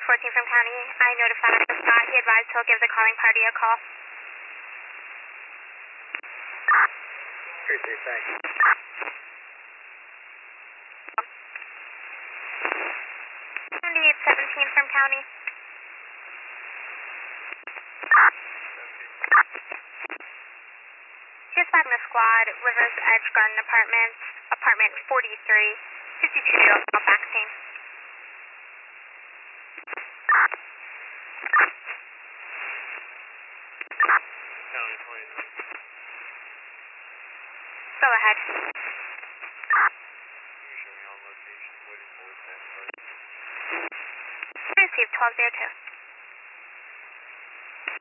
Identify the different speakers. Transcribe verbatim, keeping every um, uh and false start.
Speaker 1: fourteen from county. I notified Scott. He advised he'll give the calling party a call.
Speaker 2: Appreciate that.
Speaker 1: seventy-eight seventeen from county. Dispatch the squad, Rivers Edge Garden Apartments, apartment forty-three, fifty-two Oakville back scene.
Speaker 2: County twenty-nine.
Speaker 1: Go ahead.
Speaker 2: Usually on location, waiting for the ten.
Speaker 1: Received twelve oh two.